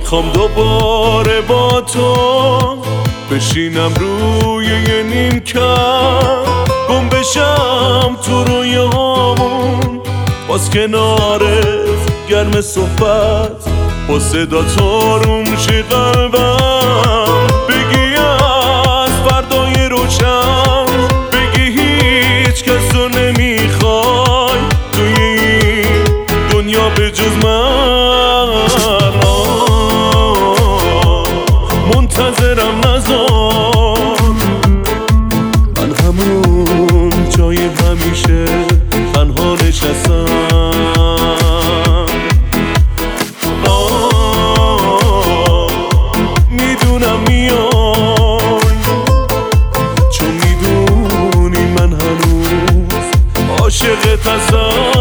خوام دوباره با تو بشینم روی یه نیمکت، گم بشم تو رویامون، باز کنارت گرم صحبت، با صدا تاروم شه قلبم، بگی از فردای روشن، بگی هیچ کس رو نمیخوای توی این دنیا به جز من. منتظرم نذار، من همون جای همیشه تنها نشستم. میدونم میای، چون میدونی من هنوز عاشقت هستم.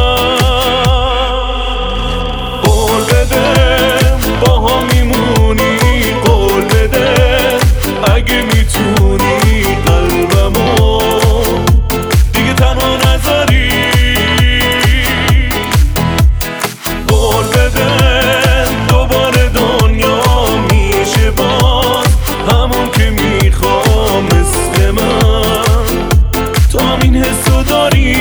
قول بده با هم میمونی، قول بده اگه میتونی قلبمو دیگه تنها نذاری. قول بده دوباره دنیا میشه باز همون که میخوام، مثل من تو همین حسو داری.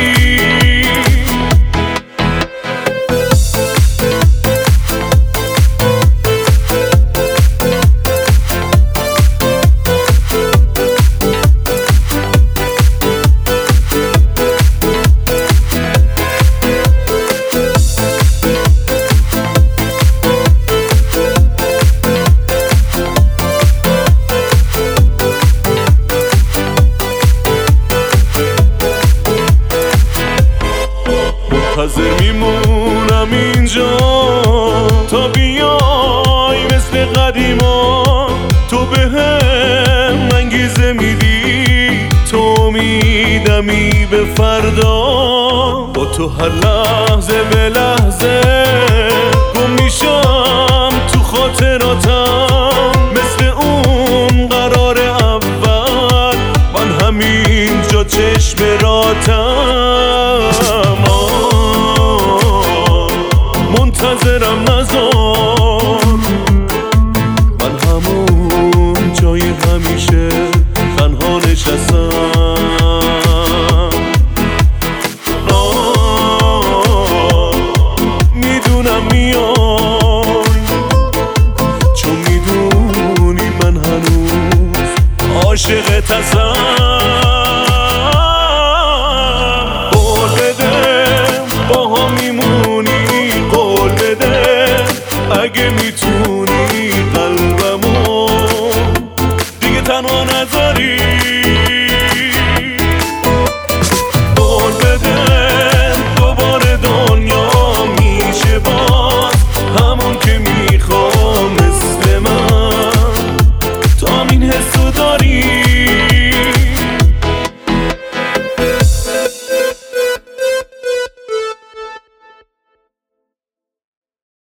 منتظر میمونم اینجا تا بیای، مثل قدیما تو بهم انگیزه میدی، تو میدمی به فردا، با تو هر لحظه به لحظه گم میشم تو خاطراتم، مثل اون قرار اول من همینجا چشم راتم. منتظرم نذار، من همون جای همیشه تنها نشستم. میدونم میای، چون میدونی من هنوز عاشقت هستم. قول بده با هم میمونی، قول بده اگه میتونی